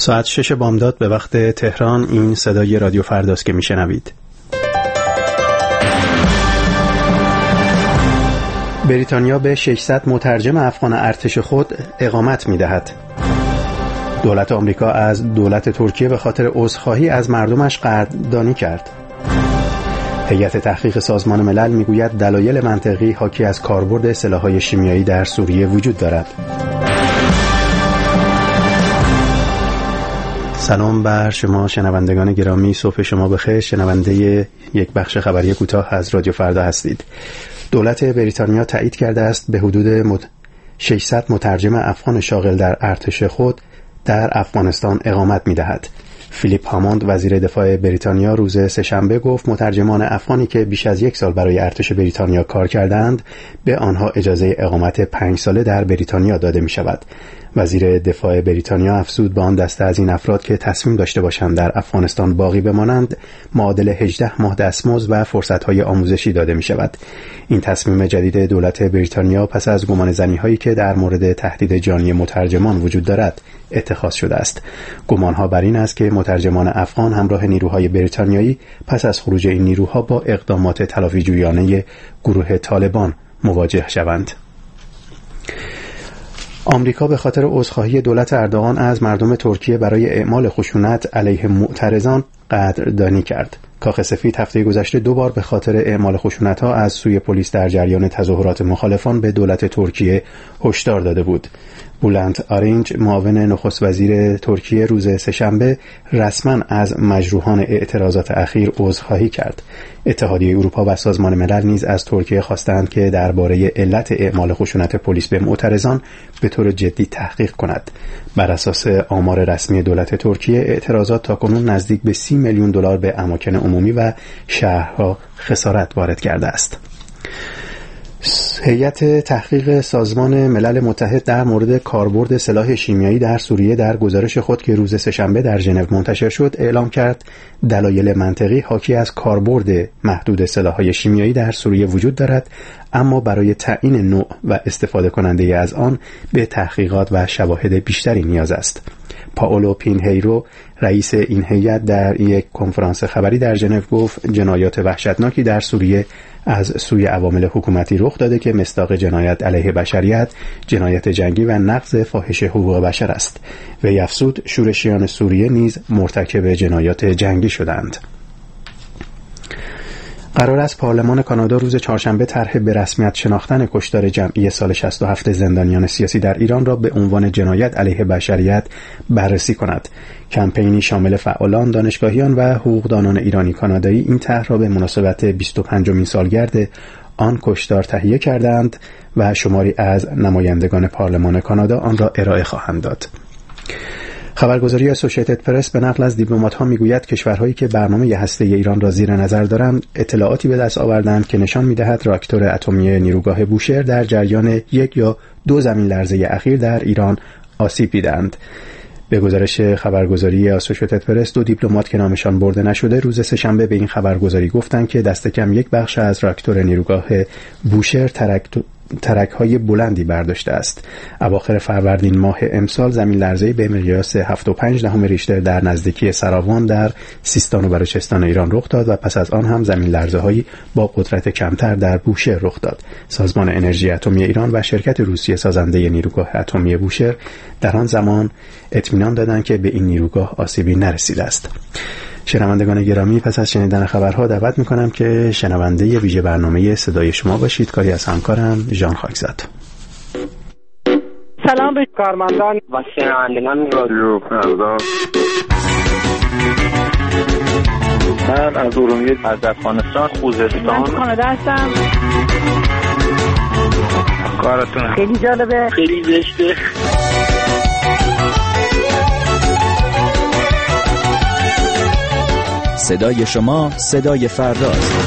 ساعت 6 بامداد به وقت تهران. این صدای رادیو فرداست که میشنوید. بریتانیا به 600 مترجم افغان ارتش خود اقامت می‌دهد. دولت آمریکا از دولت ترکیه به خاطر عذرخواهی از مردمش قدردانی کرد. هیئت تحقیق سازمان ملل میگوید دلایل منطقی حاکی از کاربرد سلاح‌های شیمیایی در سوریه وجود دارد. سلام بر شما شنوندگان گرامی، صبح شما بخیر. شنونده یک بخش خبری کوتاه از رادیو فردا هستید. دولت بریتانیا تایید کرده است به حدود 600 مترجم افغان شاغل در ارتش خود در افغانستان اقامت می‌دهد. فیلیپ هاموند وزیر دفاع بریتانیا روز سه‌شنبه گفت مترجمان افغانی که بیش از 1 سال برای ارتش بریتانیا کار کردند به آنها اجازه اقامت 5 ساله در بریتانیا داده می‌شود. وزیر دفاع بریتانیا افزود به آن دسته از این افراد که تصمیم داشته باشند در افغانستان باقی بمانند معادل 18 ماه دستمزد و فرصت‌های آموزشی داده می‌شود. این تصمیم جدید دولت بریتانیا پس از گمانه‌زنی‌هایی که در مورد تهدید جانی مترجمان وجود دارد اتخاذ شده است. گمان‌ها بر این است که مترجمان افغان همراه نیروهای بریتانیایی پس از خروج این نیروها با اقدامات تلافی‌جویانه گروه طالبان مواجه شوند. آمریکا به خاطر عذرخواهی دولت اردوغان از مردم ترکیه برای اعمال خشونت علیه معترضان قدردانی کرد. کاخ سفید هفته گذشته 2 بار به خاطر اعمال خشونت‌ها از سوی پلیس در جریان تظاهرات مخالفان به دولت ترکیه هشدار داده بود. بولند آرنج معاون نخست وزیر ترکیه روز سه‌شنبه رسما از مجروحان اعتراضات اخیر عذرخواهی کرد. اتحادیه اروپا و سازمان ملل نیز از ترکیه خواستند که درباره علت اعمال خشونت پلیس به معترضان به طور جدی تحقیق کند. بر اساس آمار رسمی دولت ترکیه اعتراضات تاکنون نزدیک به 30 میلیون دلار به اماکن عمومی و شهرها خسارت وارد کرده است. هیئت تحقیق سازمان ملل متحد در مورد کاربرد سلاح شیمیایی در سوریه در گزارش خود که روز سه‌شنبه در ژنو منتشر شد اعلام کرد دلایل منطقی حاکی از کاربرد محدود سلاح‌های شیمیایی در سوریه وجود دارد، اما برای تعیین نوع و استفاده کننده از آن به تحقیقات و شواهد بیشتری نیاز است. پائولو پینهیرو رئیس این هیئت در یک کنفرانس خبری در ژنو گفت جنایات وحشتناکی در سوریه از سوی عوامل حکومتی رخ داده که مصداق جنایت علیه بشریت، جنایت جنگی و نقض فاحش حقوق بشر است. وی افزود شورشیان سوریه نیز مرتکب جنایات جنگی شدند. قرار است پارلمان کانادا روز چهارشنبه طرح به رسمیت شناختن کشتار جمعی سال 67 زندانیان سیاسی در ایران را به عنوان جنایت علیه بشریت بررسی کند. کمپینی شامل فعالان، دانشگاهیان و حقوقدانان ایرانی کانادایی این طرح را به مناسبت 25مین سالگرد آن کشتار تهیه کردند و شماری از نمایندگان پارلمان کانادا آن را ارائه خواهند داد. خبرگزاری اسوسییتد پرس به نقل از دیپلمات‌ها میگوید کشورهایی که برنامه هسته‌ای ایران را زیر نظر دارند اطلاعاتی به دست آوردند که نشان می‌دهد راکتور اتمی نیروگاه بوشهر در جریان 1 یا 2 زمین لرزه اخیر در ایران آسیب دیدند. به گزارش خبرگزاری اسوسییتد پرس 2 دیپلمات که نامشان برده نشده روز سه‌شنبه به این خبرگزاری گفتند که دست کم 1 بخش از راکتور نیروگاه بوشهر ترک‌های بلندی برداشته است. اواخر فروردین ماه امسال زمین لرزه‌ای به مقیاس 7.5 ریشتر در نزدیکی سراوان در سیستان و بلوچستان ایران رخ داد و پس از آن هم زمین لرزه‌هایی با قدرت کمتر در بوشهر رخ داد. سازمان انرژی اتمی ایران و شرکت روسیه سازنده نیروگاه اتمی بوشهر در آن زمان اطمینان دادند که به این نیروگاه آسیبی نرسیده است. شنوندگان گرامی، پس از شنیدن خبرها دعوت می‌کنم که شنونده ویژه برنامه صدای شما باشید. کاری از همکارم ژان خاکزاد. سلام به کارمندان و شنوندگان رادیو فردا. من از ارومیه از افغانستان خوزستان کانادا هستم. کارتون خیلی جالبه، خیلی زشته. صدای شما صدای فرداست.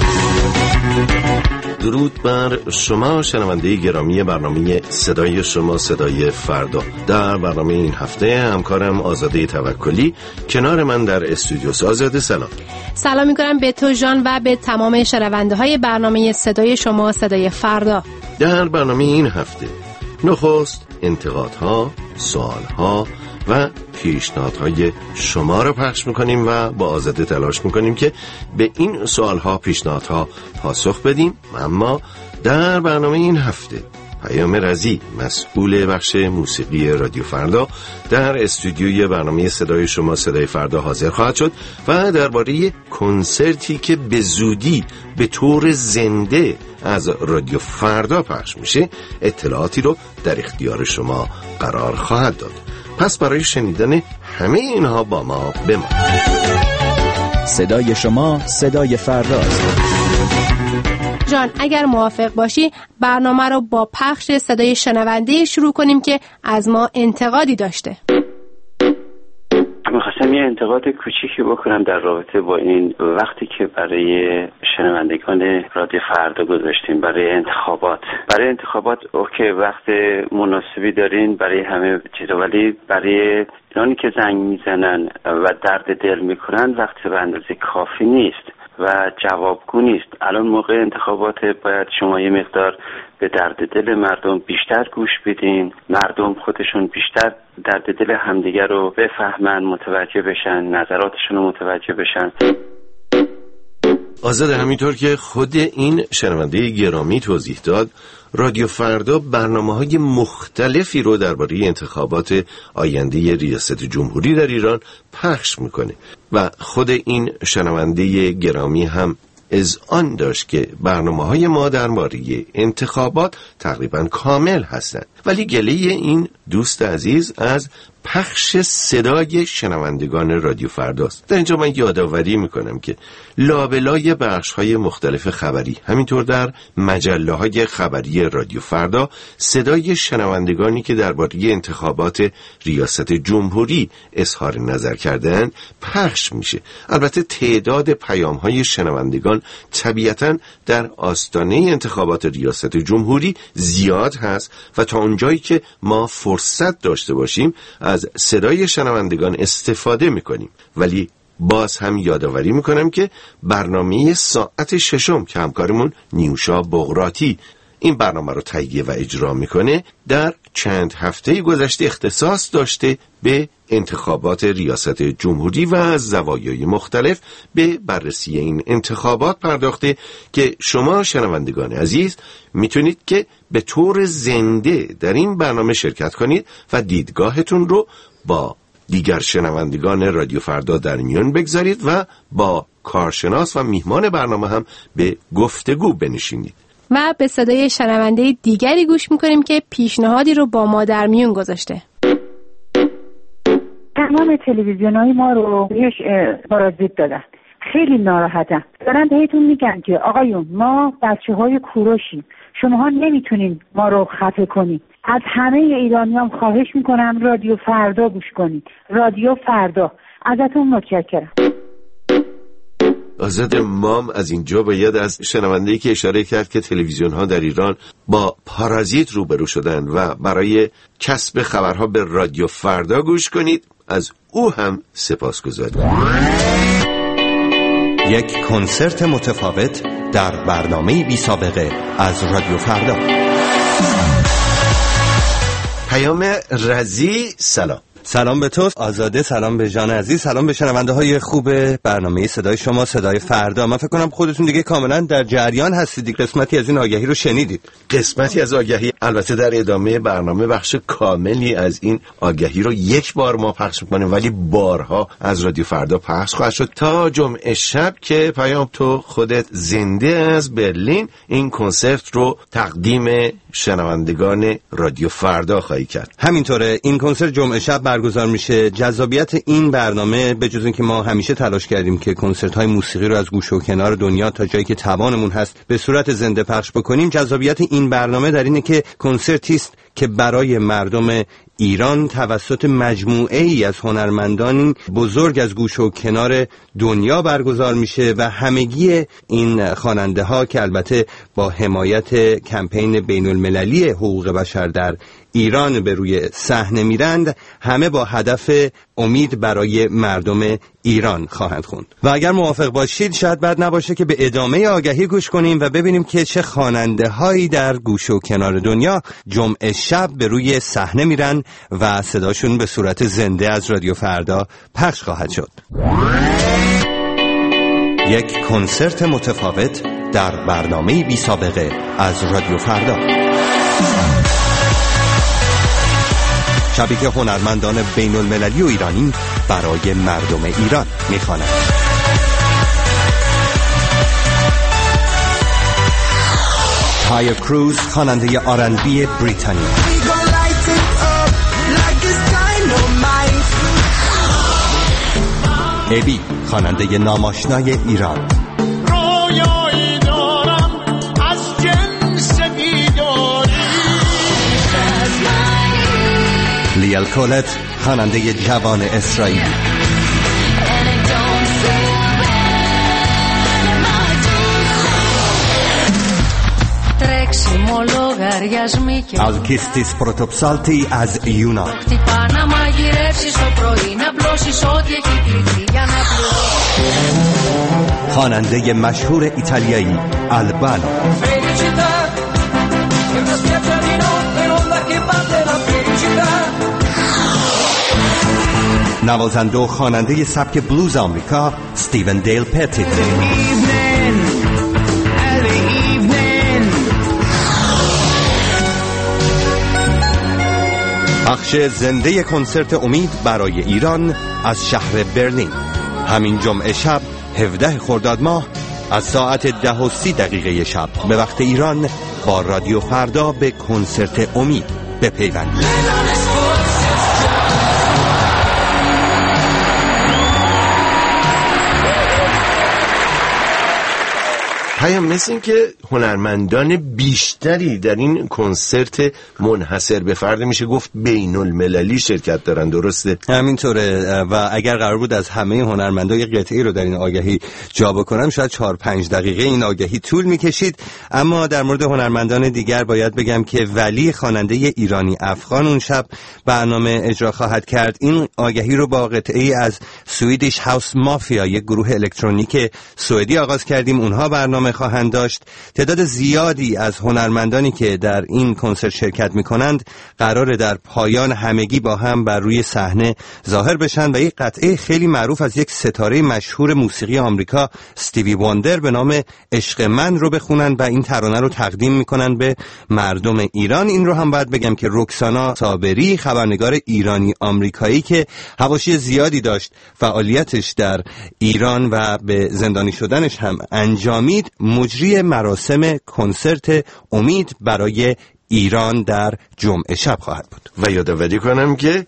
درود بر شما شنونده گرامی برنامه صدای شما صدای فردا. در برنامه این هفته همکارم آزاده توکلی کنار من در استودیو. آزاده سلام. سلام میکنم به تو ژان و به تمام شنونده های برنامه صدای شما صدای فردا. در برنامه این هفته نخست انتقادها، سوالها و پیشنهادهای شما رو پخش میکنیم و با آزاده تلاش میکنیم که به این سوالها پیشنهادها پاسخ بدیم. اما در برنامه این هفته پیام رضی مسئول بخش موسیقی رادیو فردا در استودیوی برنامه صدای شما صدای فردا حاضر خواهد شد و درباره کنسرتی که به زودی به طور زنده از رادیو فردا پخش میشه اطلاعاتی رو در اختیار شما قرار خواهد داد. پس برای شنیدن همه اینها با ما بمانید. صدای شما صدای فرداست. جان اگر موافق باشی برنامه رو با پخش صدای شنونده شروع کنیم که از ما انتقادی داشته. میخواستم یه انتقاد کوچیکی بکنم در رابطه با این وقتی که برای شنوندگان رادیو فردا گذاشتیم برای انتخابات اوکی وقت مناسبی دارین برای همه چیزا، ولی برای اونی که زنگ میزنن و درد دل میکنن وقت به اندازه کافی نیست و جوابگو نیست. الان موقع انتخابات باید شما یه مقدار به درد دل مردم بیشتر گوش بدین، مردم خودشون بیشتر درد دل همدیگر رو بفهمن، متوجه بشن، نظراتشون رو متوجه بشن. آزاده، همینطور که خود این شنونده گرامی توضیح داد، رادیو فردا برنامه‌های مختلفی رو درباره انتخابات آینده ریاست جمهوری در ایران پخش میکنه و خود این شنونده گرامی هم اذعان داشت که برنامه‌های ما درباره انتخابات تقریباً کامل هستند، ولی گله این دوست عزیز از پخش صدای شنوندگان رادیو فرداست. در اینجا من یادآوری میکنم که لابلای بخش‌های مختلف خبری، همینطور در مجله‌های خبری رادیو فردا، صدای شنوندگانی که درباره انتخابات ریاست جمهوری اظهار نظر کردند پخش میشه. البته تعداد پیام‌های شنوندگان طبیعتاً در آستانه انتخابات ریاست جمهوری زیاد هست و تا اونجایی که ما فرصت داشته باشیم از صدای شنوندگان استفاده میکنیم. ولی باز هم یادآوری میکنم که برنامه ساعت 6 که همکارمون نیوشا بغراتی این برنامه رو تهیه و اجرا میکنه در چند هفته گذشته اختصاص داشته به انتخابات ریاست جمهوری و از زوایای مختلف به بررسی این انتخابات پرداخته که شما شنوندگان عزیز میتونید که به طور زنده در این برنامه شرکت کنید و دیدگاهتون رو با دیگر شنوندگان رادیو فردا در میان بگذارید و با کارشناس و میهمان برنامه هم به گفتگو بنشینید. و به صدای شنونده دیگری گوش میکنیم که پیشنهادی رو با ما در میون گذاشته. تمام تلویزیون‌های ما رو بهش پارازیت دادن. خیلی ناراحتم. دارن بهتون میگن که آقایون ما بچه‌های کوروشیم، شماها نمیتونین ما رو خفه کنید. از همه ایرانیان خواهش میکنم رادیو فردا گوش کنید. رادیو فردا. ازتون متشکرم. آزاده، مام از اینجا باید از شنونده‌ای که اشاره کرد که تلویزیون‌ها در ایران با پارازیت روبرو شدن و برای کسب خبرها به رادیو فردا گوش کنید، از او هم سپاسگزاریم. یک کنسرت متفاوت در برنامه بی سابقه از رادیو فردا. پیام رضی سلام. سلام به تو آزاده، سلام به جان عزیز، سلام به شنونده های خوب برنامه صدای شما صدای فردا. من فکر کنم خودتون دیگه کاملا در جریان هستید، قسمتی از این آگهی رو شنیدید. قسمتی از آگهی، البته در ادامه برنامه بخش کاملی از این آگهی رو یک بار ما پخش می‌کنیم، ولی بارها از رادیو فردا پخش خواهد شد تا جمعه شب که پیام تو خودت زنده از برلین این کنسرت رو تقدیم شنوندگان رادیو فردا خواهی کرد. همینطوره، این کنسرت جمعه شب برگزار میشه. جذابیت این برنامه به جز اینکه ما همیشه تلاش کردیم که کنسرت‌های موسیقی رو از گوشه و کنار دنیا تا جایی که توانمون هست به صورت زنده پخش بکنیم، جذابیت این برنامه در اینه که کنسرتی است که برای مردم ایران توسط مجموعه ای از هنرمندان بزرگ از گوشه و کنار دنیا برگزار میشه و همگی این خواننده ها که البته با حمایت کمپین بین المللی حقوق بشر در ایران به روی صحنه میرند، همه با هدف امید برای مردم ایران خواهند خوند. و اگر موافق باشید شاید بد نباشه که به ادامه آگهی گوش کنیم و ببینیم که چه خواننده هایی در گوش و کنار دنیا جمعه شب به روی صحنه میرن و صداشون به صورت زنده از رادیو فردا پخش خواهد شد. یک کنسرت متفاوت در برنامه بی سابقه از رادیو فردا. شبی که هنرمندان بین المللی و ایرانی برای مردم ایران میخوانند. تایر کروز خواننده آرنبی بریتانیا، ابی خواننده ناماشنای ایران، رویایی دارم از جنس بیداری، لیل کولت خواننده جوان اسرائیلی، Alkistis Protopsalti از یونان، خواننده مشهور ایتالیایی آلبانو، نوازنده و خواننده سبک بلوز آمریکا استیون دیل پتیت، بخش زنده کنسرت امید برای ایران از شهر برلین همین جمعه شب 17 خرداد ماه از ساعت 10:30 شب به وقت ایران با رادیو فردا به کنسرت امید بپیوندید. پیام مثل این که هنرمندان بیشتری در این کنسرت منحصر به فرد میشه گفت بین المللی شرکت دارن، درسته؟ همینطوره و اگر قرار بود از همه هنرمندان یک قطعی رو در این آگهی جا بکنم شاید 4-5 دقیقه این آگهی طول میکشید، اما در مورد هنرمندان دیگر باید بگم که ولی خواننده ایرانی افغان اون شب برنامه اجرا خواهد کرد. این آگهی رو با قطعی از سویدیش هاوس مافیا، یک گروه الکترونیک سوئدی آغاز کردیم. اونها برنامه خواهند داشت. تعداد زیادی از هنرمندانی که در این کنسرت شرکت میکنند قراره در پایان همگی با هم بر روی صحنه ظاهر بشن و یک قطعه خیلی معروف از یک ستاره مشهور موسیقی آمریکا استیوی واندر به نام عشق من رو بخونن و این ترانه رو تقدیم میکنن به مردم ایران. این رو هم باید بگم که رکسانا صابری، خبرنگار ایرانی آمریکایی که حواشی زیادی داشت فعالیتش در ایران و به زندانی شدنش هم انجامید، مجری مراسم کنسرت امید برای ایران در جمعه شب خواهد بود. و یادآوری کنم که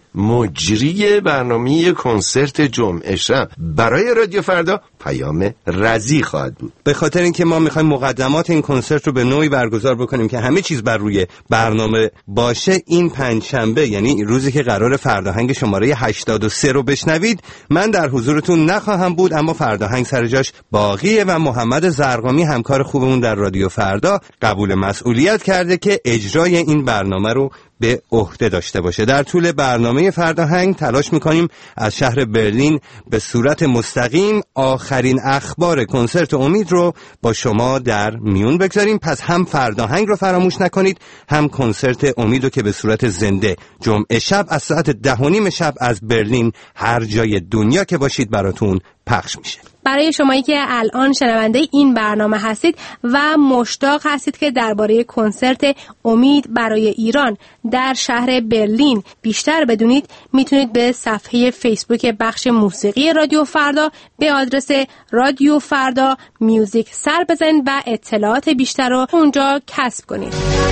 مجری برنامه کنسرت جمعه شب برای رادیو فردا پیام رضی خواهد بود. به خاطر اینکه ما میخوایم مقدمات این کنسرت رو به نوعی برگزار بکنیم که همه چیز بر روی برنامه باشه، این پنجشنبه یعنی روزی که قرار فرداهنگ شماره 83 رو بشنوید من در حضورتون نخواهم بود، اما فرداهنگ سر جاش باقیه و محمد زرقامی همکار خوبمون در رادیو فردا قبول مسئولیت کرده که اجرای این برنامه رو به عهده داشته باشه. در طول برنامه فرداهنگ تلاش میکنیم از شهر برلین به صورت مستقیم آخرین اخبار کنسرت امید رو با شما در میون بگذاریم. پس هم فرداهنگ رو فراموش نکنید، هم کنسرت امید رو که به صورت زنده جمعه شب از ساعت 10:30 شب از برلین هر جای دنیا که باشید براتون پخش میشه. برای شمایی که الان شنونده این برنامه هستید و مشتاق هستید که درباره کنسرت امید برای ایران در شهر برلین بیشتر بدونید، میتونید به صفحه فیسبوک بخش موسیقی رادیو فردا به آدرس رادیو فردا میوزیک سر بزنید و اطلاعات بیشتر رو اونجا کسب کنید.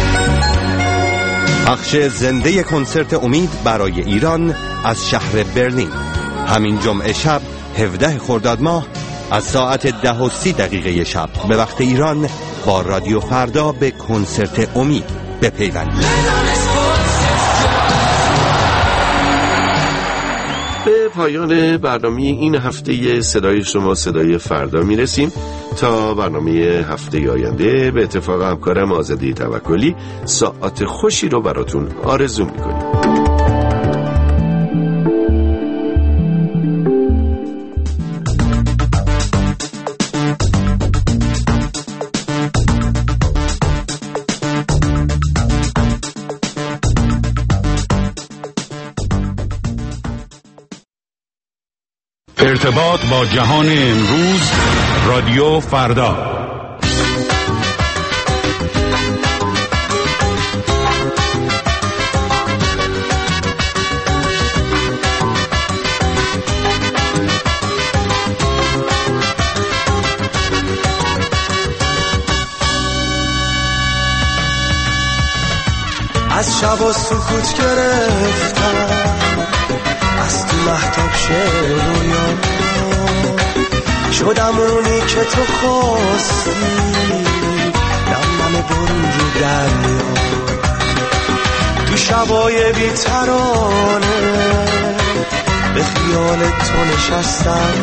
بخش زنده کنسرت امید برای ایران از شهر برلین همین جمعه شب 17 خرداد ماه از ساعت 10:30 شب به وقت ایران با رادیو فردا به کنسرت امید بپیوندید. به پایان برنامه این هفته صدای شما صدای فردا میرسیم. تا برنامه هفته آینده به اتفاق همکارم آزاده توکلی ساعت خوشی رو براتون آرزو میکنیم. ارتباط با جهان امروز، رادیو فردا. از شب و سکوت گرفتم، از تو مهتاب رویا شدم اونی که تو خواستی، نم برون رو دریا، تو شبای بی‌ترانه به خیال تو نشستم،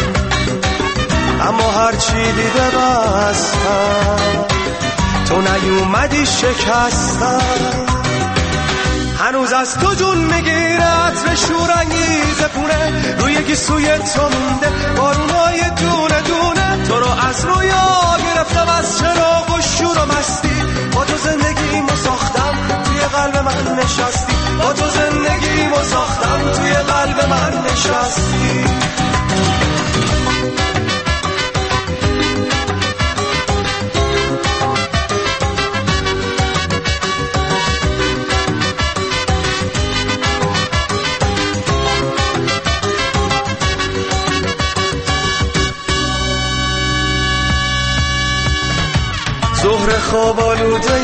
اما هرچی دیده بستم تو نیومدی شکستم. هنوز از تو جون میگیره عطر شورانگیز پونه، روی گیسوی تو مونده بارونای دونه دونه، تو رو از رویا گرفتم از چراغ و شور و مستی، با تو زندگیمو ساختم توی قلب من نشستی، با تو زندگیمو ساختم توی قلب من نشستی. ظهر خواب آلوده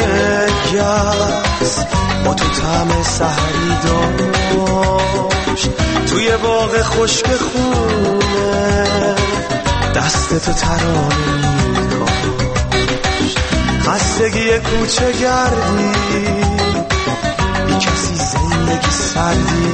گس با تو طعم سحری داشت، توی باغ خشک خونه دست تو ترانه می‌کاشت، خستگی کوچه گردی بی کسی زندگی سردی،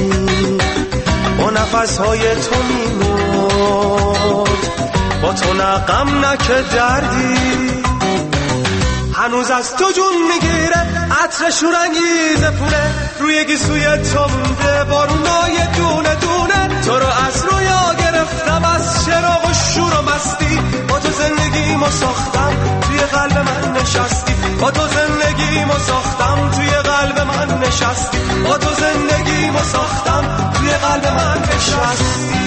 با نفس‌های تو میمرد، با تو نه غم نه که دردی. هنوز از تو جون میگیره عطر شورانگیز پونه، روی گیسوی تو مونده بارونای دونه دونه، تو رو از رویا گرفتم از چراغ و شور و مستی، با تو زندگیمو ساختم توی قلب من نشستی، با تو زندگیمو ساختم توی قلب من نشستی، با تو زندگیمو ساختم توی قلب من نشستی.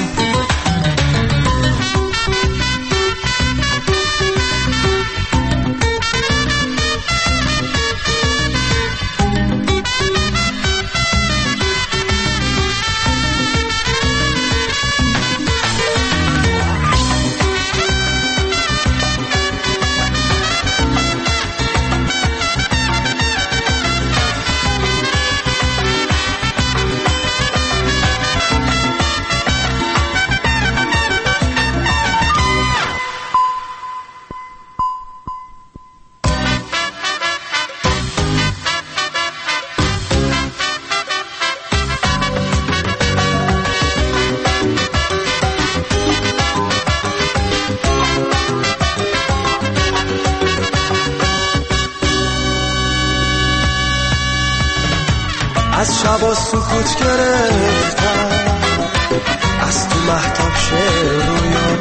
از شب سکوت گرفتم، از تو مهتاب رویا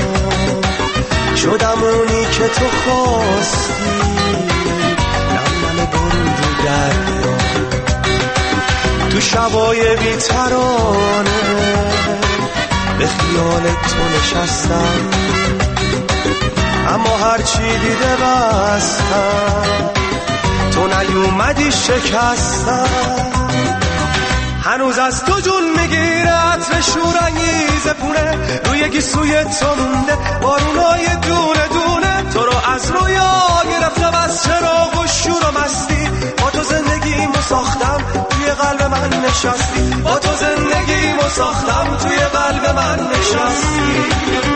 شدم اونی که تو خواستی، نم برون رو دریا، تو شبای بی‌ترانه به خیال تو نشستم، اما هرچی دیده بستم تو نیومدی شکستم. هنوز از تو جون میگیره عطر شورانگیز پونه، روی گیسوی تو مونده بارونای دونه دونه، تو رو از رویا گرفتم از چراغ و شور و مستی، با تو زندگیمو ساختم توی قلب من نشستی، با تو زندگیمو ساختم توی قلب من نشستی.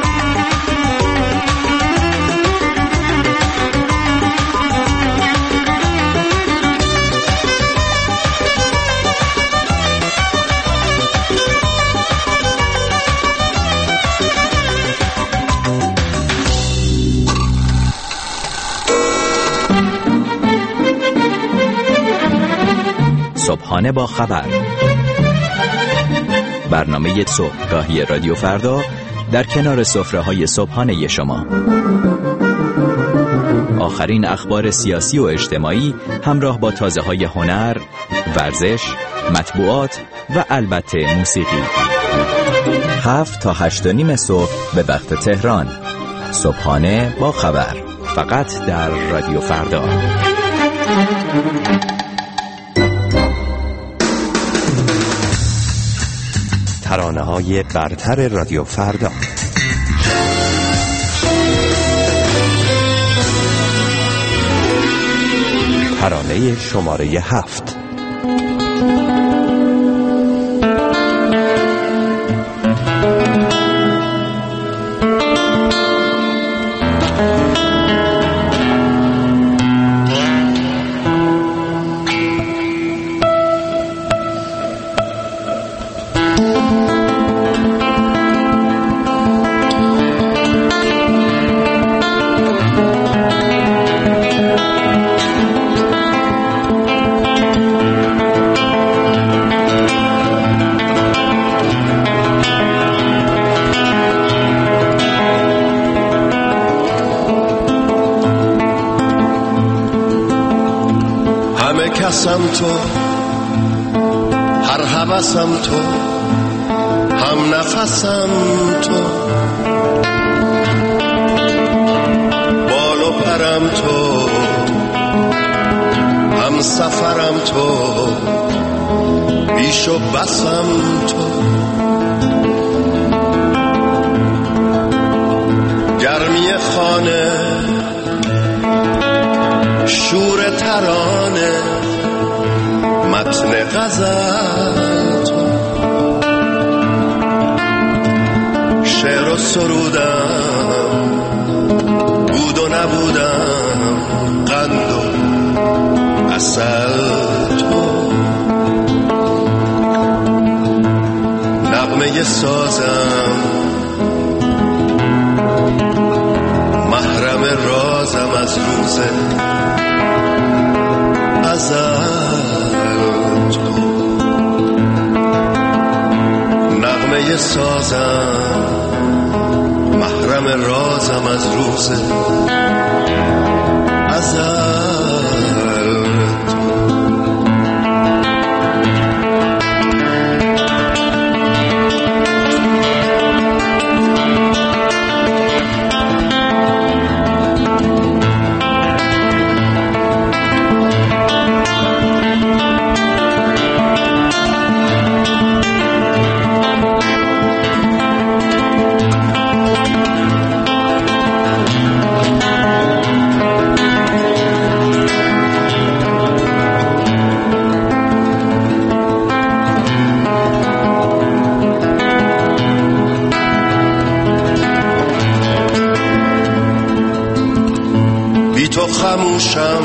صبحانه با خبر، برنامه صبحگاهی رادیو فردا در کنار سفره‌های صبحانه شما. آخرین اخبار سیاسی و اجتماعی همراه با تازه‌های هنر، ورزش، مطبوعات و البته موسیقی. 7 تا 8:30 صبح به وقت تهران. صبحانه با خبر، فقط در رادیو فردا. ترانه‌های برتر رادیو فردا. ترانه شماره 7. کسم تو، هر هوسم تو، هم نفسم تو، بال و پرم تو، هم سفرم تو، بیش و بسم تو، گرمی خانه، شور ترانه، متن غزل تو، شعر و سرودم، بود و نبودم، قند و عسل تو، نغمه سازم، محرم رازم از روز ازل تو، نغمه سازم، محرم رازم از روز ازل خموشم،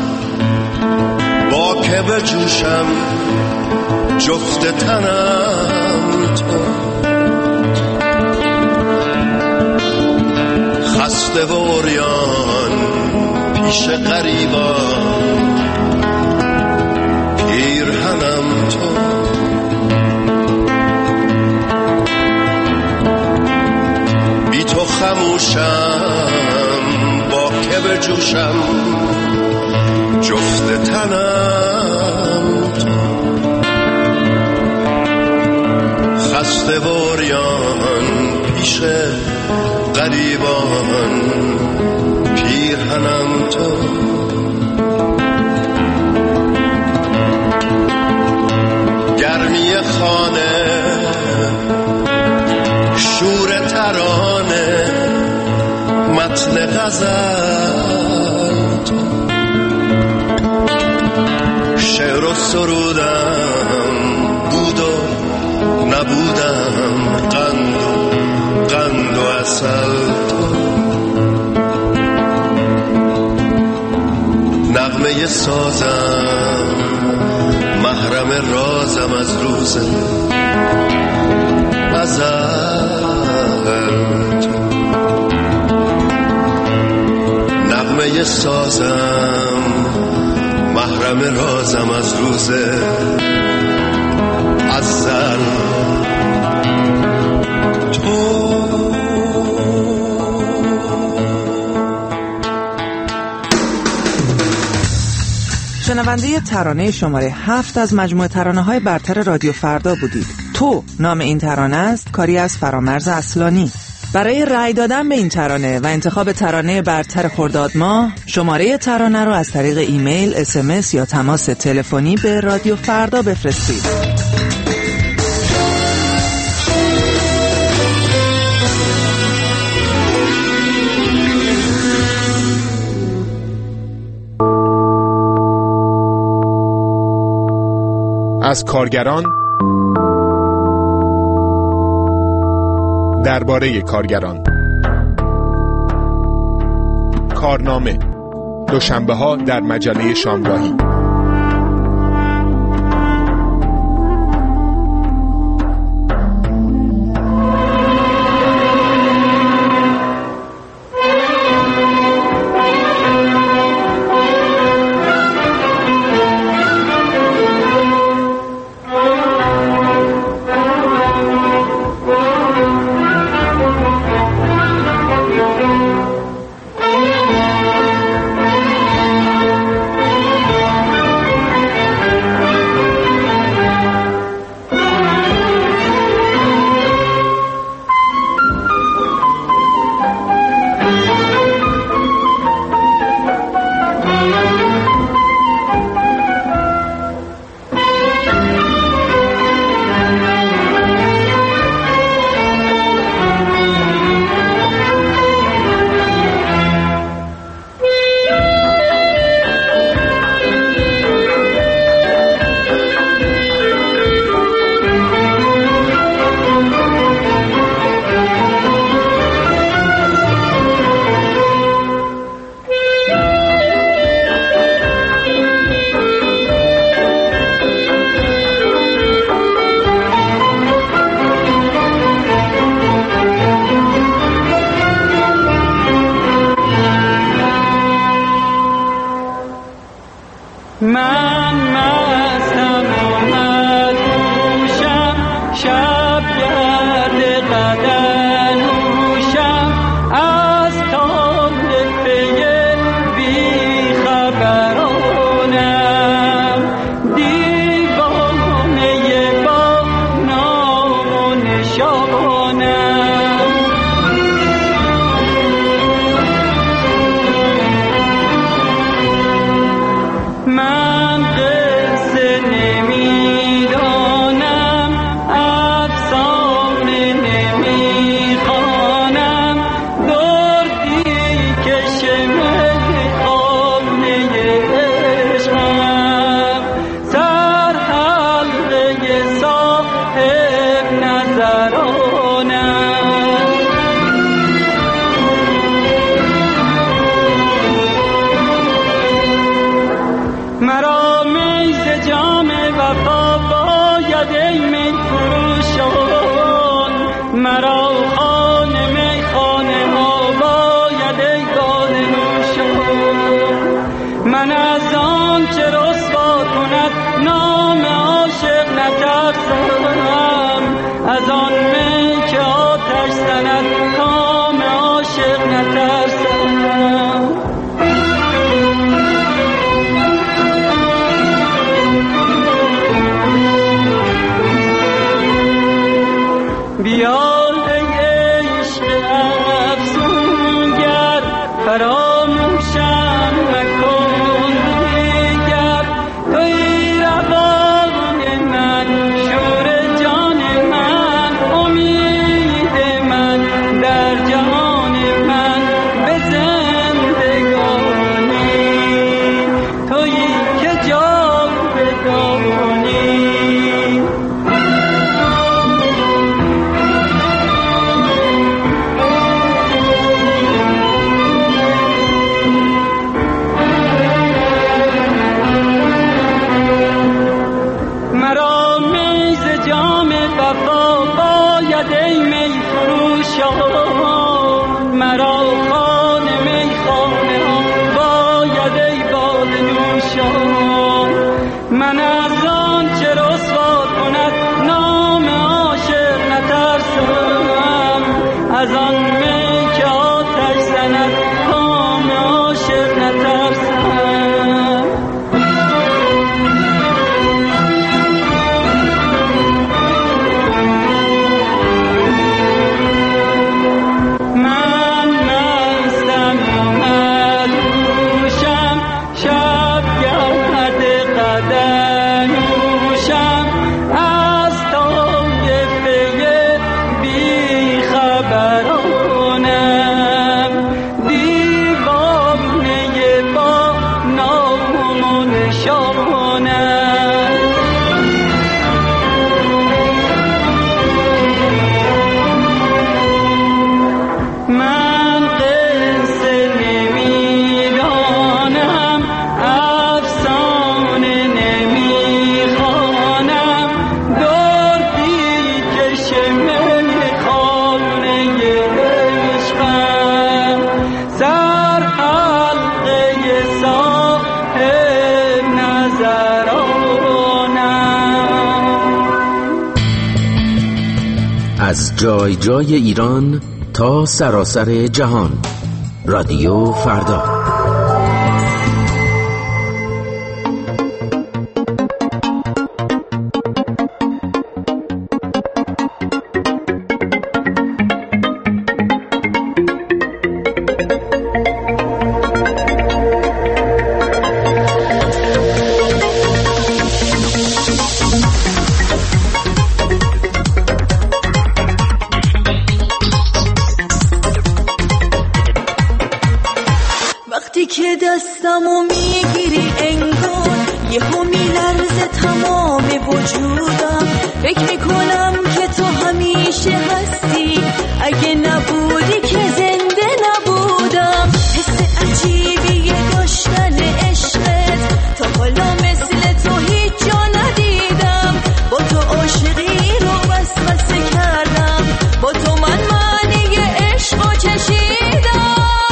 با که بجوشم، جفت تنم تو، خسته و عریان پیش غریبان، پیرهنم تو، بی تو خموشم، که بجوشم، جفت تنم تو، خسته و عریان پیش غریبان، پیرهنم تو، گرمی خانه، شور ترانه، متن غزل تو، شعر و سرودم، بود و نبودم، قند و عسل تو، نغمه سازم، محرم رازم از روز ازل تو، نغمه سازم، محرم رازم از روز ازل تو. شنونده ترانه شماره 7 از مجموعه ترانه‌های برتر رادیو فردا بودید. تو نام این ترانه است، کاری از فرامرز اصلانی. برای رأی دادن به این ترانه و انتخاب ترانه برتر خرداد ماه، شماره ترانه رو از طریق ایمیل، SMS یا تماس تلفنی به رادیو فردا بفرستید. از کارگران درباره کارگران. کارنامه دوشنبه‌ها در مجله شامگاهی. از جای جای ایران تا سراسر جهان. رادیو فردا. که دستمو میگیری انگار یهو میلرزه تمام وجودم، فکر میکنم که تو همیشه هستی، اگه نبودی که زنده نبودم. حس عجیبی داشتن عشقت، تا حالا مثل تو هیچ جا ندیدم. با تو عاشقی رو وسوسه کردم، با تو من معنی عشقو کشیدم.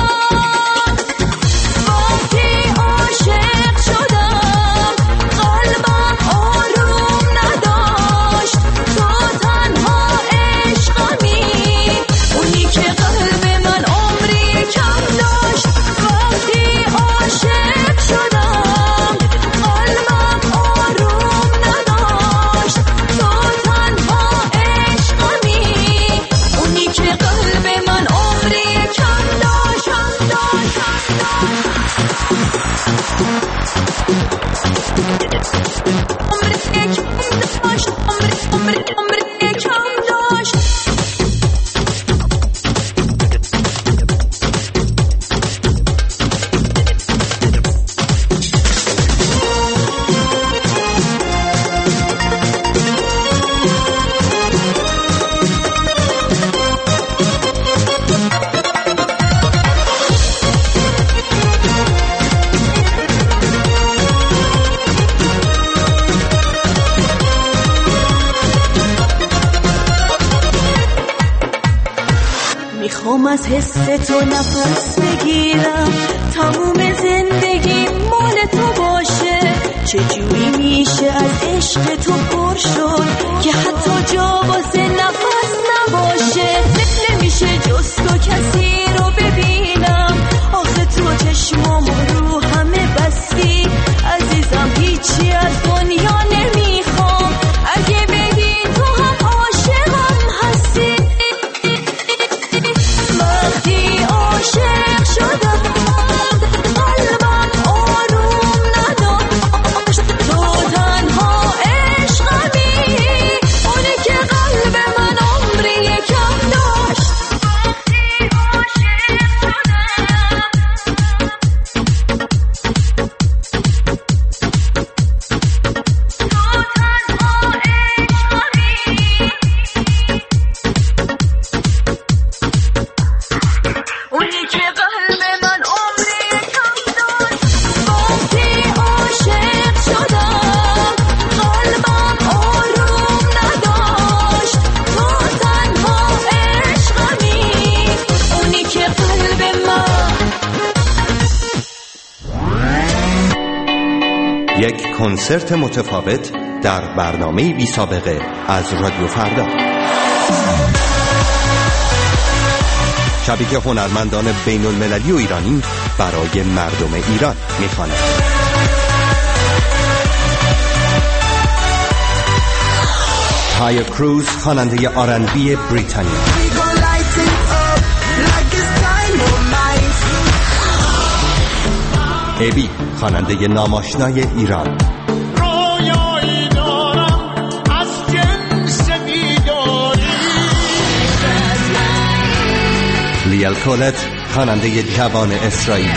میخوام از حس تو نفس بگیرم، تموم زندگی مال تو باشه. چجوری میشه از عشق تو پر شد که حتی جا واسه نفس نباشه؟ نمیشه جز تو کسی رو ببینم، آخه تو چشمامو رو همه بستی. عزیزم هیچی از دنیا نمیخوام، اگه بگی تو هم عاشقم هستی. وقتی عاشق شدم قلبم آروم نداشت، تو تنها عشقمی، اونی که قلب من عمری کم داشت. وقتی عاشق شدم تو تنها عشقمی، اونی که قلب من عمری کم داشت. وقتی عاشق شدم قلبم آروم نداشت، تو تنها عشقمی، اونی که قلب من. یک کنسرت متفاوت در برنامه بی سابقه از رادیو فردا. شبی که هنرمندان بین المللی و ایرانی برای مردم ایران میخوانند. تایر کروز خواننده آرنبی بریتانیا، ابی خواننده ناماشنای ایران، رویایی دارم از جنس بیداری، لیل کولت خواننده جوان اسرائیل،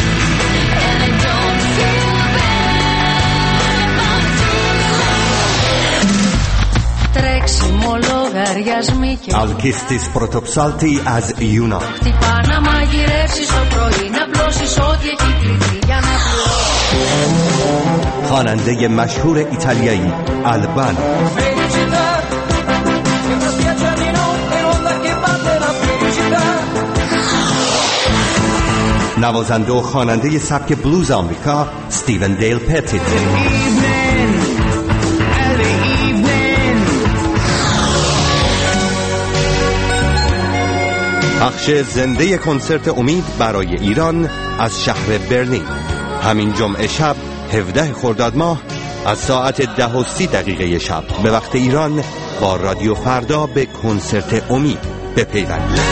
Αλκίστης Πρωτοψάλτη از Ιούνα. Χτυπά να μαγειρεύσεις το πρωί, να πλώσεις ό,τι έχει κληθεί για να πλώσεις. خواننده مشهور ایتالیایی آلبانو. نوازنده و خواننده سبک بلوز آمریکا استیون دیل پتیت. پخش زنده کنسرت امید برای ایران از شهر برلین همین جمعه شب 17 خرداد ماه از ساعت 10:30 شب به وقت ایران با رادیو فردا به کنسرت امید بپیوندید.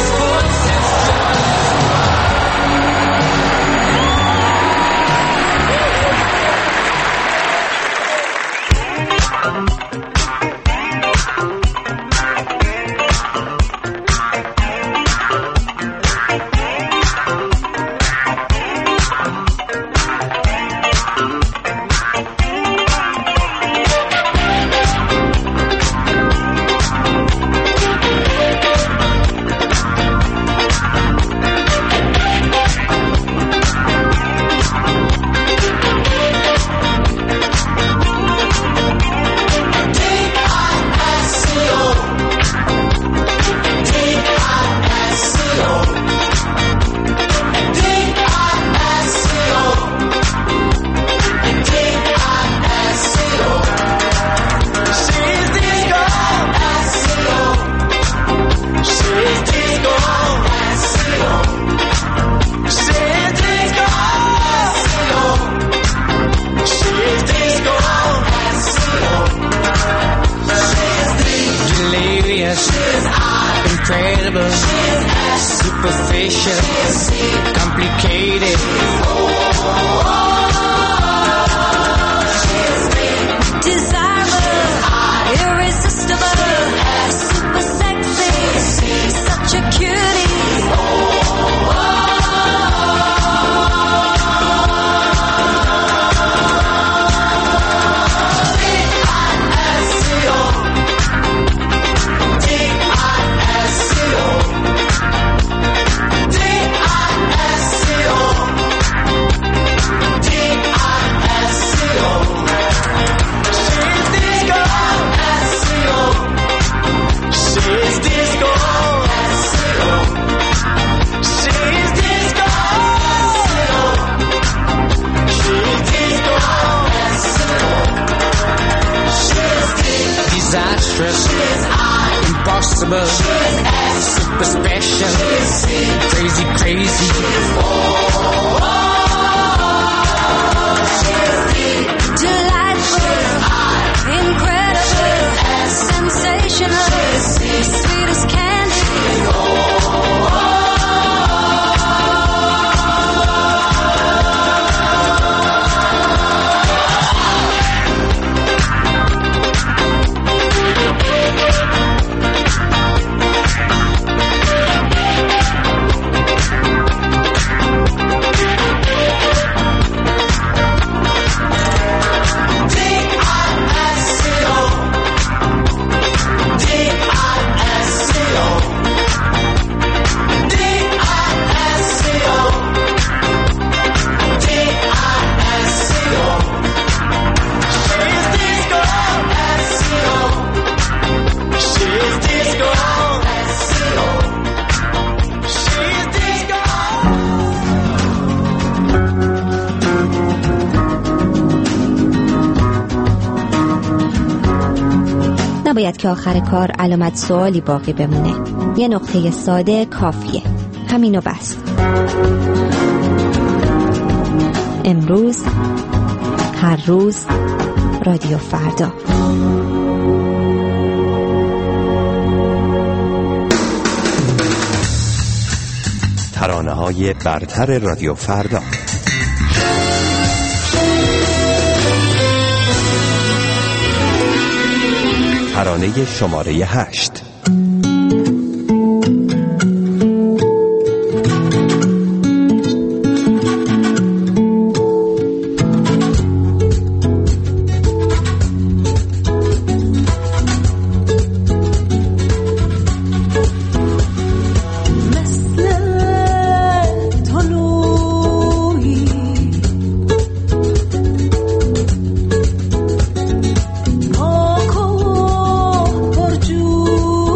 نباید که آخر کار علامت سوالی باقی بمونه. یه نقطه ساده کافیه. همینو بس. امروز، هر روز، رادیو فردا. ترانه‌های برتر رادیو فردا. ترانه شماره 8. Oh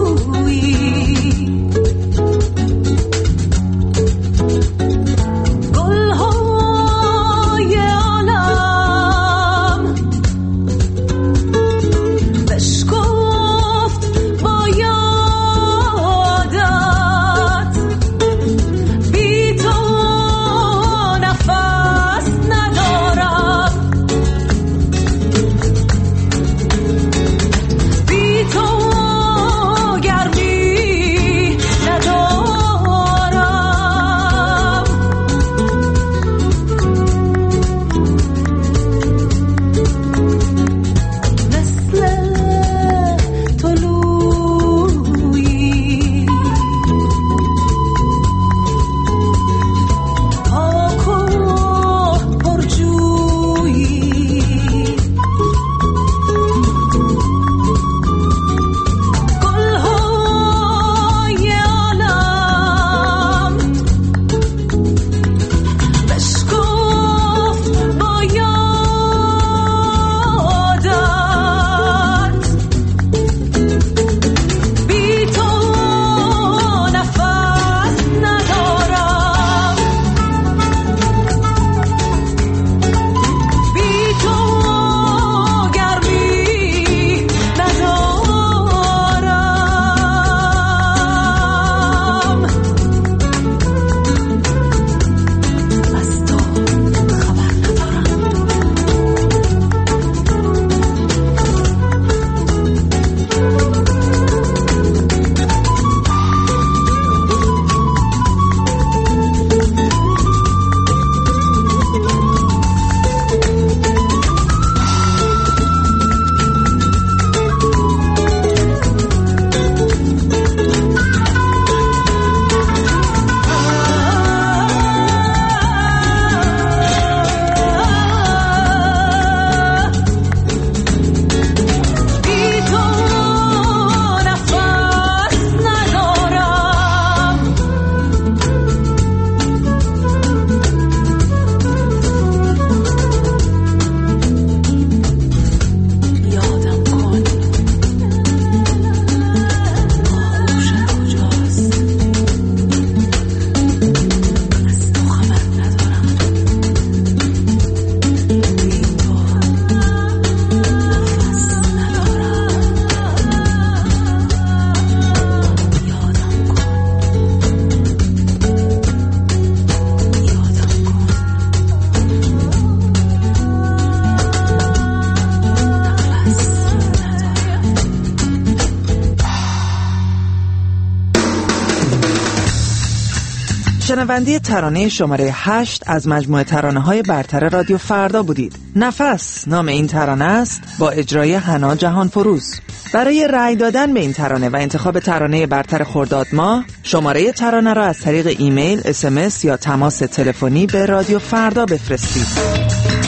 شنونده ترانه شماره 8 از مجموعه ترانه‌های برتر رادیو فردا بودید. نفس نام این ترانه است با اجرای حنا جهانفروز. برای رأی دادن به این ترانه و انتخاب ترانه برتر خرداد ماه، شماره ترانه را از طریق ایمیل، SMS یا تماس تلفنی به رادیو فردا بفرستید.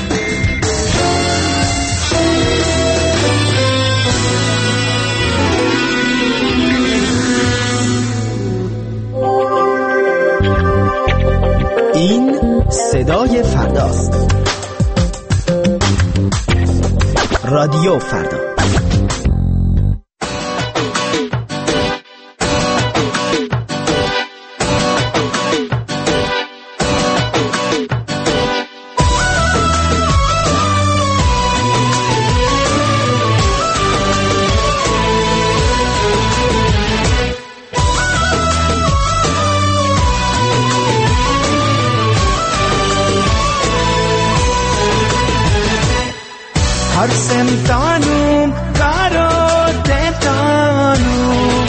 این صدای فرداست. رادیو فردا. هر سمتانوم قرار دتانوم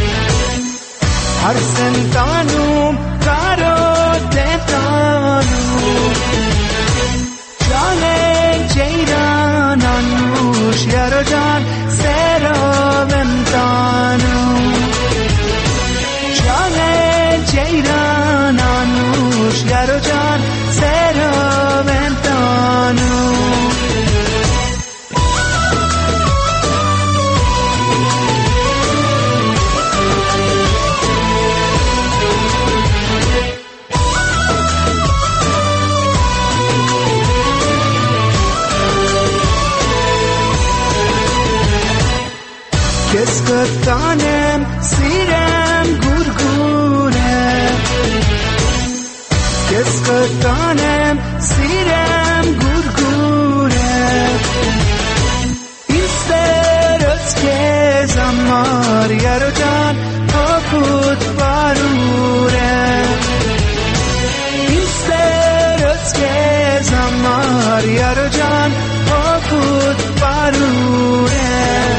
هر سمتانوم قرار دتانوم جان جیران آنوش یارو جان سراب امتانوم جان جیران آنوش یارو جان سراب امتانوم Keskatanem sirem gurgure Keskatanem sirem gurgure İsteros kezamar yarocan poput barure İsteros kezamar yarocan poput barure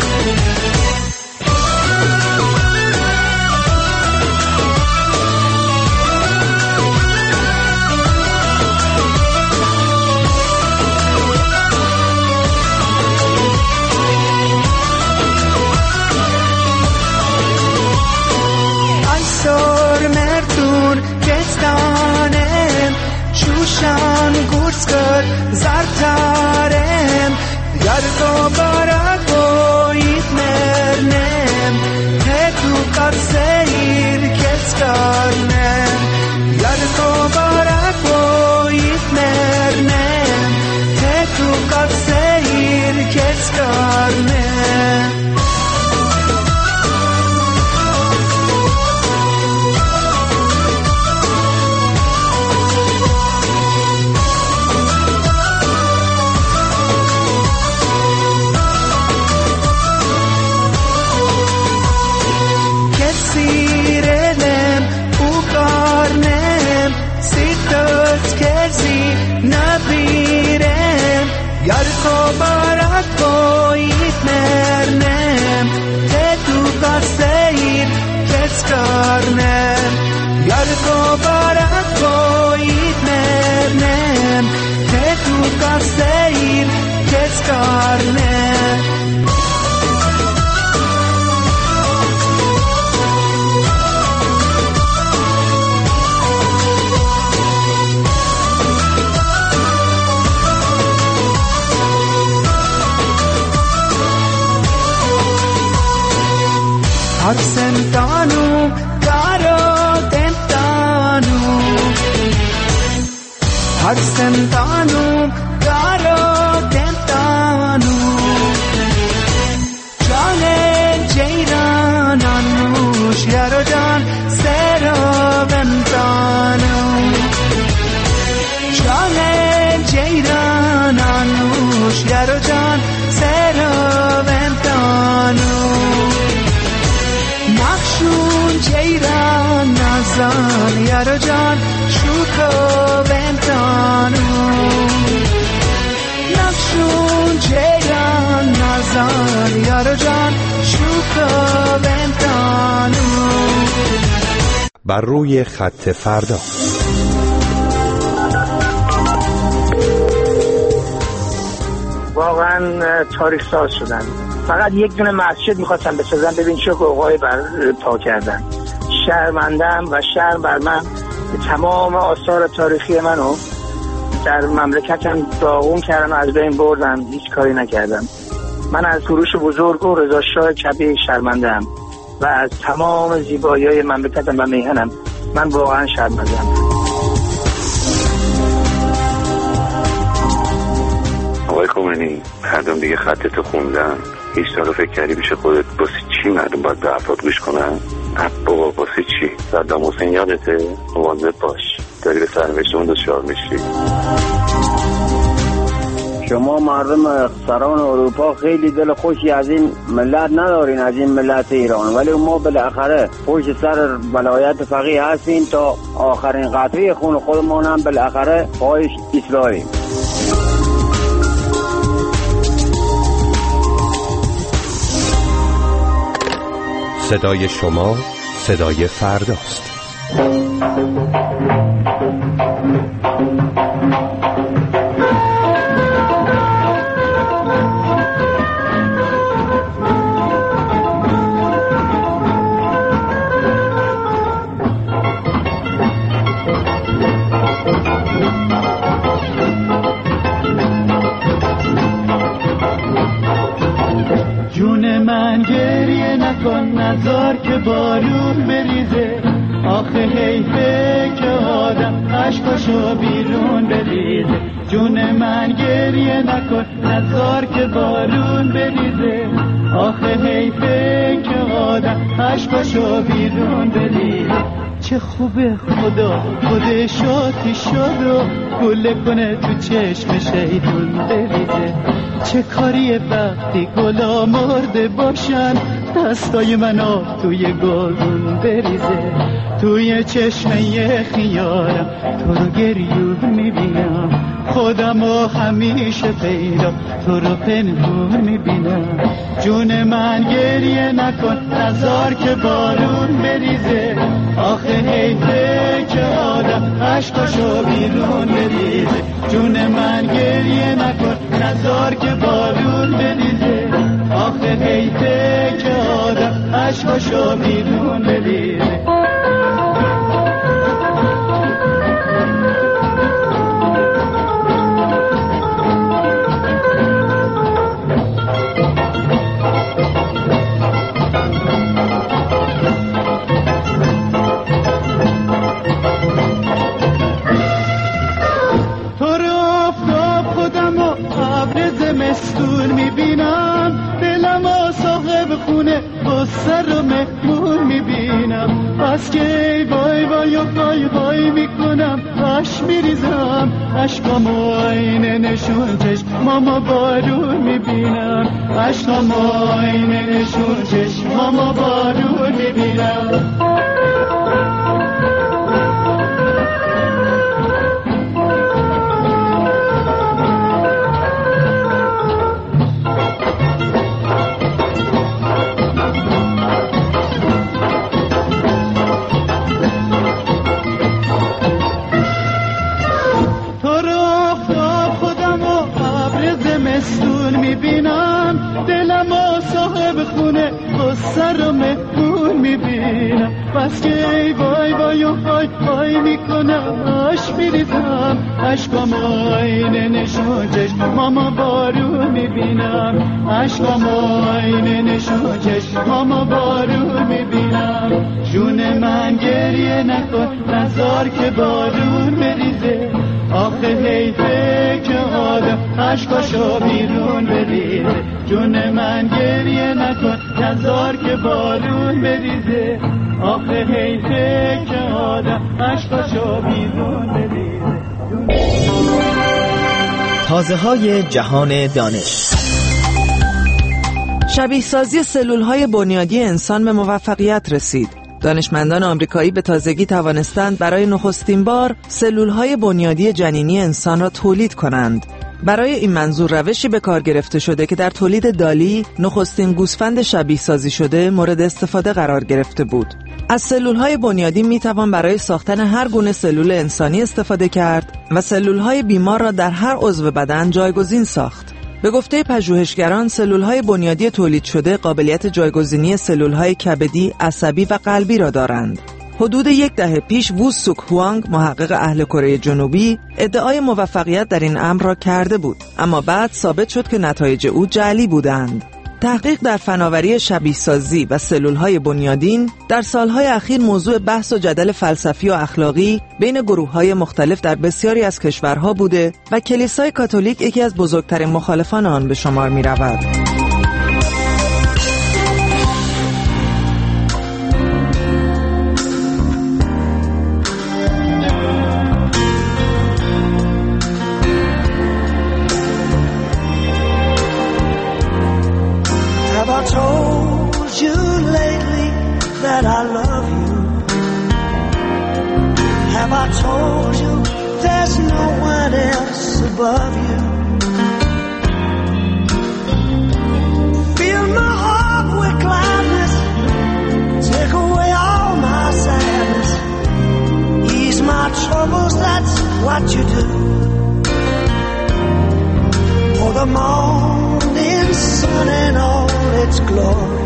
شان گورس کر زرتارم یار تو برا کویت مرنم تو کار سیر کس کارنم یار تو برا کویت مرنم تو کار سیر کس کارنم یار کو برات کویت مرنم تو کار سیر کس کارنم یار کو برات کویت مرنم تو کار سیر کس کارنم هر سمتانو کارو دمتانو هر سمتانو کارو دمتانو جان جیران آنوش یارو جان سراب امتانو جان جیران آنوش یارو جان سراب امتانو نقشون جیران نزان یارو جان شوکو بمتانو نقشون جیران نزان یارو جان شوکو بمتانو بر روی خط فردا. واقعا تاریخ ساز شدن. فقط یک دونه مسجد میخواستم بسازم، ببین چه قوقایی بر پا کردن. شرمندم و شرم بر من تمام آثار تاریخی منو در مملکتم داغون کردن و از بین بردن، هیچ کاری نکردم. من از کوروش بزرگ و رضا شاه کبیر شرمندم و از تمام زیبایی‌های مملکتم و میهنم من واقعا شرمندم. آقای خمینی، مردم دیگه خطتو خوندن. هیچ سال فکر کردی پیش خودت واسه چی مردم باید به افراد گوش کنن؟ بابا واسه چی؟ صدام حسین یادته؟ مواظب باش، داری به سرنوشت اون دچار میشی. شما مردم سران اروپا خیلی دل خوشی از این ملت ندارین، از این ملت ایران، ولی ما بالاخره پشت سر ولایت فقیه هستیم تا آخرین قطره خون خودمون هم بالاخره پایش ایستاییم. صدای شما صدای فرداست. جون من گریه نکن، نذار که بارون بریزه. آخه حیفه که آدم عشقاشو بیرون بریزه. جون من گریه نکن، نذار که بارون بریزه. آخه حیفه که آدم عشقاشو بیرون بریزه. چه خوبه خدا خودش آتیش شد و گله کنه تو چشم شیطون بریزه. چه کاریه وقتی گلا مرده باشن، دستای من آب توی گلدون بریزه. توی چشمه خیارم تو رو گریون میبینم، خودمو همیشه پیدا تو رو پنهون میبینم. جون من گریه نکن، نذار که بارون بریزه. آخه حیفه که آدم عشقاشو بیرون بریزه. جون من گریه نکن، نذار که بارون بریزه. آخه حیفه که آدم عشقاشو بیرون بریزه. زمستون میبینم، دلم و صاحب خونه بسر رو مهمون میبینم. بس که ای وای وای و وای وای میکنم، اش میریزم اشکامو آینه نشون چشمامو بارون میبینم. اشکامو آینه نشون چشمامو بارون میبینم. میبینم، دلم و صاحب خونه بسر رو مهمون میبینم. بس که ای وای وای و وای وای میکنم، اش میریزم اشکام آینه نشون چشمامو بارون میبینم. اشکام آینه نشون چشمامو بارون میبینم. جون من گریه نکن، نذار که بارون بریزه. آخه حیفه که آدم عشقاشو بیرون بریزه. جون من گریه نکن، نذار که بارون بریزه. آخه حیفه که آدم عشقاشو بیرون بریزه. تازه های جهان دانش. شبیه سازی سلول های بنیادی انسان به موفقیت رسید. دانشمندان آمریکایی به تازگی توانستند برای نخستین بار سلول‌های بنیادی جنینی انسان را تولید کنند. برای این منظور روشی به کار گرفته شده که در تولید دالی، نخستین گوسفند شبیه سازی شده، مورد استفاده قرار گرفته بود. از سلولهای بنیادین میتوان برای ساختن هر گونه سلول انسانی استفاده کرد و سلولهای بیمار را در هر عضو بدن جایگزین ساخت. به گفته پژوهشگران، سلولهای بنیادی تولید شده قابلیت جایگزینی سلولهای کبدی، عصبی و قلبی را دارند. حدود 10 دهه پیش وو سوک هوانگ، محقق اهل کره جنوبی، ادعای موفقیت در این امر را کرده بود، اما بعد ثابت شد که نتایج او جعلی بودند. تحقیق در فناوری شبیه‌سازی و سلولهای بنیادین در سالهای اخیر موضوع بحث و جدل فلسفی و اخلاقی بین گروه‌های مختلف در بسیاری از کشورها بوده و کلیسای کاتولیک یکی از بزرگترین مخالفان آن به شمار می‌رود. I love you. Have I told you there's no one else above you? Fill my heart with gladness, take away all my sadness, ease my troubles, that's what you do. For the morning sun and all its glory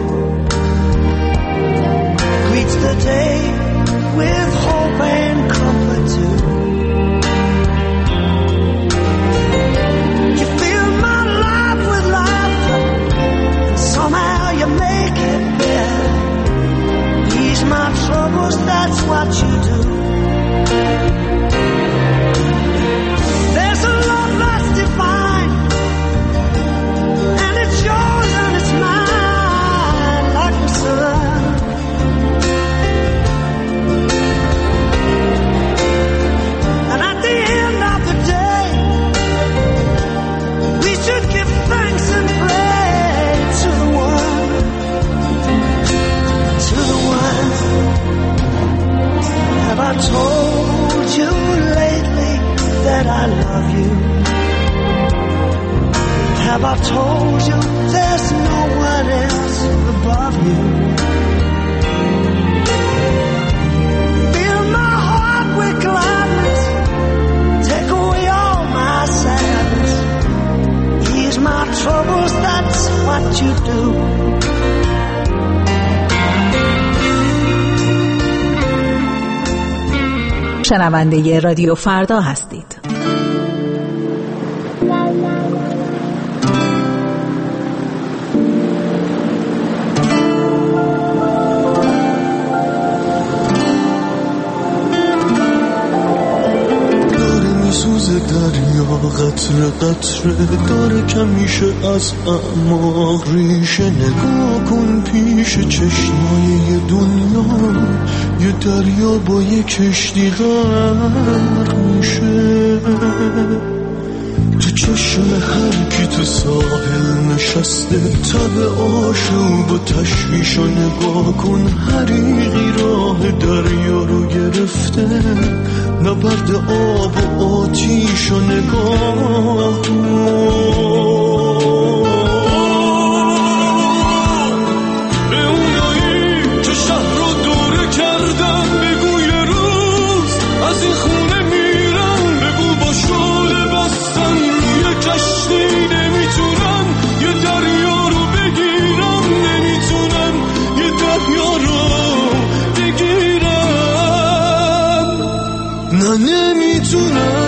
greets the day with hope and comfort too. You fill my life with laughter, and somehow you make it better. Ease my troubles, that's what you do. There's a love that's divine, and it's yours and it's mine, like the sun. I told you lately that I love you. Have I told you there's no one else above you? Fill my heart with gladness, take away all my sadness, ease my troubles, that's what you do. شنونده رادیو فردا هستید. قطره قطره داره کمیشه از اعماق ریشه. نگاه کن پیش چشمای دنیا، یه دریا با یه کشتی غرق میشه. تو چشم هر کی تو ساحل نشسته، تب آشوب و تشویش و نگاه کن حریقی راه دریا رو گرفته. نبرد آب و آتیش و نگاه به اونایی که شهر رو دوره کردن، بگو یه روز از این خونه میرن. بگو با شعله بستن روی کشتی نمیتونن یه دریا رو بگیرن، نمیتونن یه دریا رو بگیرن، نه نمیتونن.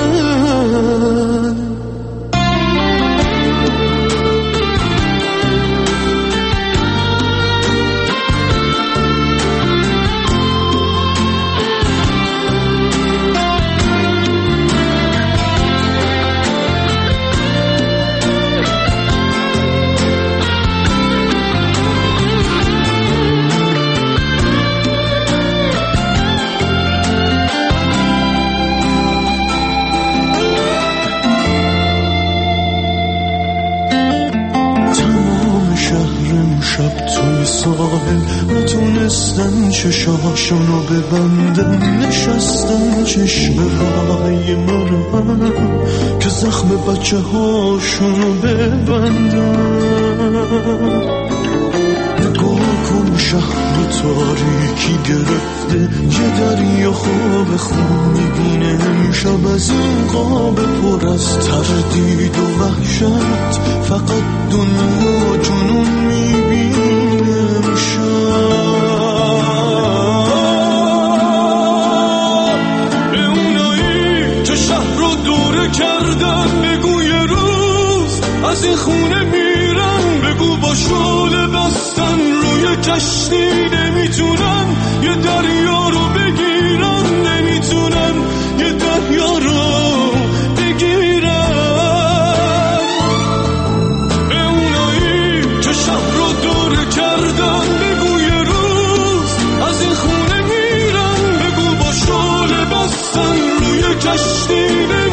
نتونستن چشاشونو ببندن، نشستن چشم رای مرم که زخم بچه هاشونو ببندن. نگاه کن شهر تاریکی گرفته یه دریا خواب خون میبینه امشب از این قاب پر از تردید و وحشت فقط دنیا جنون میبینه امشب به اونایی که شهر رو دوره کردن بگو یه روز از این خونه میرن بگو با شعله بستن روی کشتی نمیتونن یه دریا رو بگیرن نمیتونن یه دریا رو بگیرن به اونایی که شهر رو دوره کردن بگو یه روز از این خونه میرن بگو با شعله بستن روی کشتی